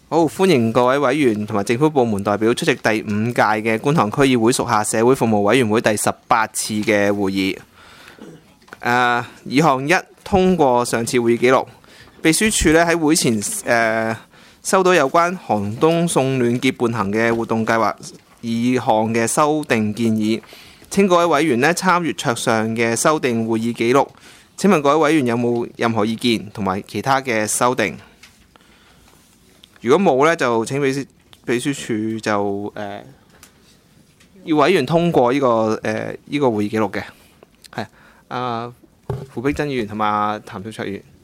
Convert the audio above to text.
好，歡迎各位委員同埋政府部門代表出席第5屆嘅觀塘區議會屬下社會服務委員會第18次嘅會議。議項1，通過上次會議記錄。秘書處咧喺會前收到有關寒冬送暖結伴行嘅活動計劃2項嘅修訂建議，請各位委員咧參閱桌上嘅修訂會議記錄。請問各位委員有冇任何意見同埋其他嘅修訂？如果冇咧，就請秘書處就要委員通過呢個會議記錄嘅。係胡碧珍議員同埋譚兆卓議員。